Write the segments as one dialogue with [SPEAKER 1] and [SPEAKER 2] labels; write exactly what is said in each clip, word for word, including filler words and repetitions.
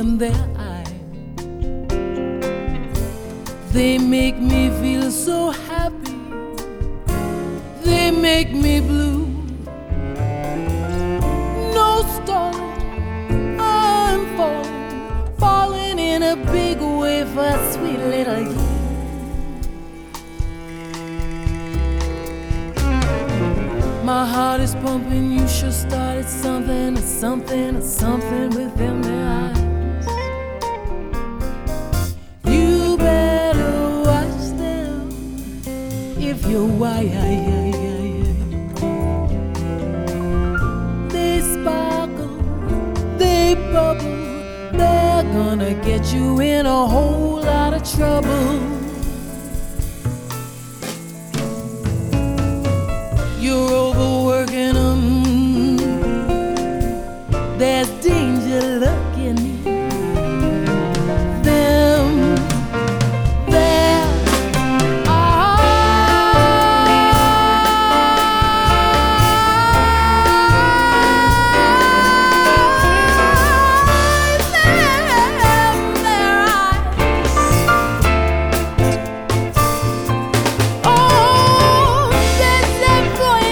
[SPEAKER 1] them their eyes. They make me feel so happy, they make me blue. No stalling, I'm falling, falling in a big way for sweet little you. My heart is pumping, you sure started something, or something, or something with them their eyes. You better watch them if you're wild. They sparkle, they bubble, they're gonna get you in a whole lot of trouble. You're overworking them. There's danger lurking in them. There are them, their eyes. Oh, there's that boy.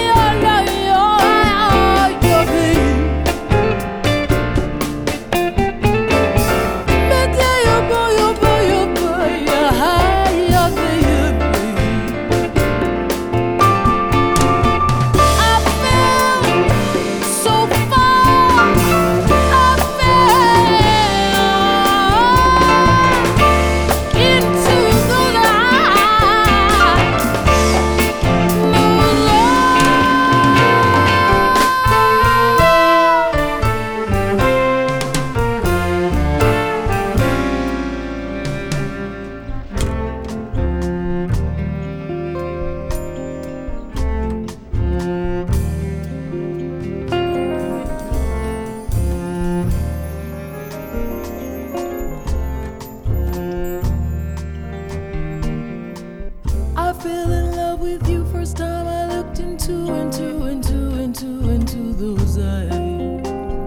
[SPEAKER 1] I fell in love with you first time I looked into, into, into, into, into those eyes.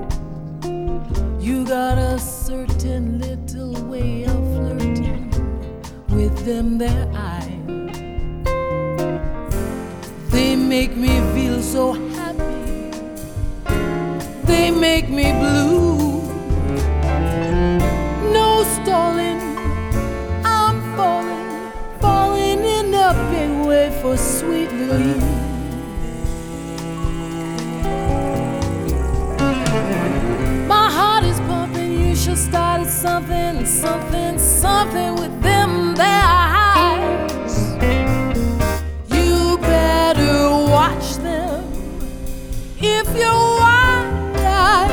[SPEAKER 1] You got a certain little way of flirting with them their eyes. They make me feel so happy, they make me blue. No stalling, I'm falling, falling in a big way for sweet little you. My heart is pumping, you should start something, something, something with them their eyes. You better watch them if you're wise.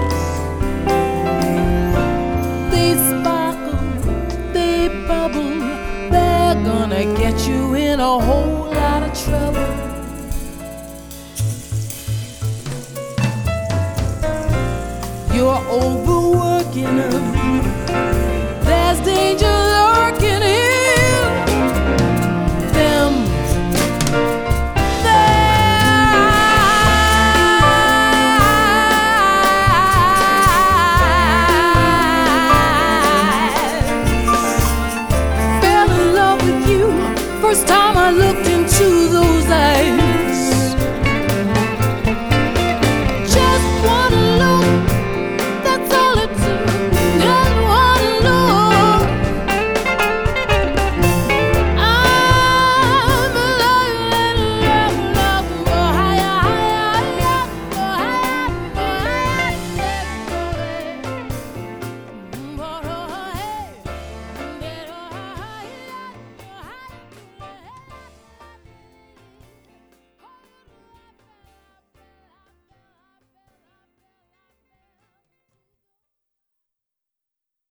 [SPEAKER 1] They sparkle, they bubble, they're gonna get you in a whole lot of trouble. You're overworking them. There's danger lurking in them. Fell in love with you first time I looked